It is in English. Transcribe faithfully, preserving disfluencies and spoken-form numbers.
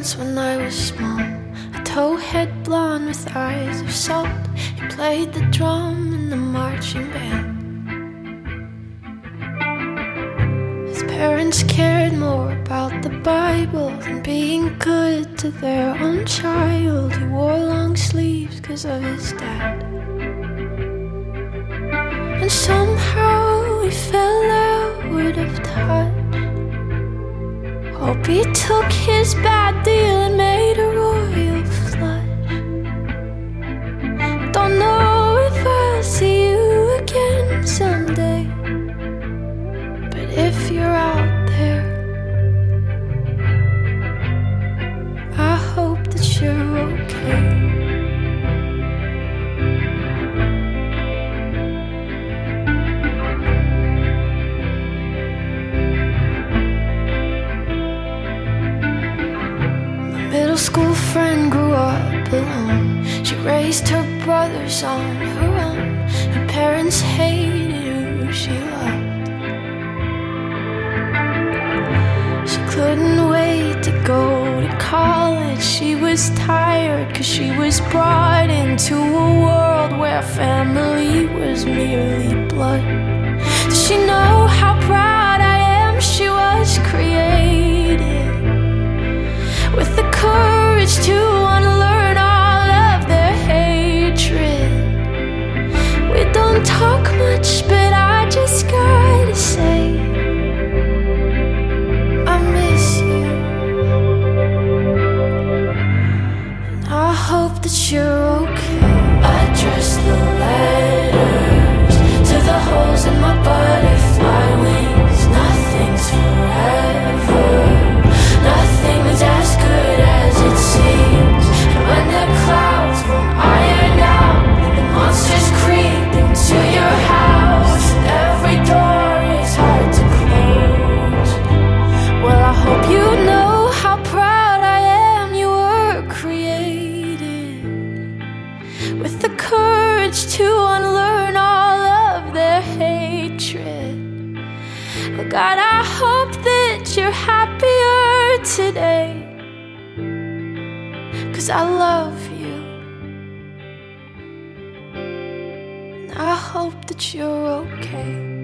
once when I was small, a towhead blonde with eyes of salt. He played the drum in the marching band. His parents cared more about the Bible than being good to their own child. He wore long sleeves because of his dad, and somehow he fell out of touch. Hope he took his bad deal and made a royal flush. Don't know if I'll see you again someday, but if you're out there, I hope that you're okay. Middle school friend grew up alone. She raised her brothers on her own. Her parents hated who she loved. She couldn't wait to go to college. She was tired cause she was brought into a world where family was merely blood. Does she know how proud I am she was created with the courage to unlearn all of their hatred? We don't talk much, but I just gotta say I miss you, and I hope that you're okay. Address the letters to the holes in my butterfly wings. Nothing's forever. Nothing is as good as it seems. And when the clouds won't iron out, the monsters creep into your house, and every door is hard to close. Well, I hope you know how proud I am you were created with the courage to unlearn all of their hatred. But God, I hope that you're happier today, cause I love you, and I hope that you're okay.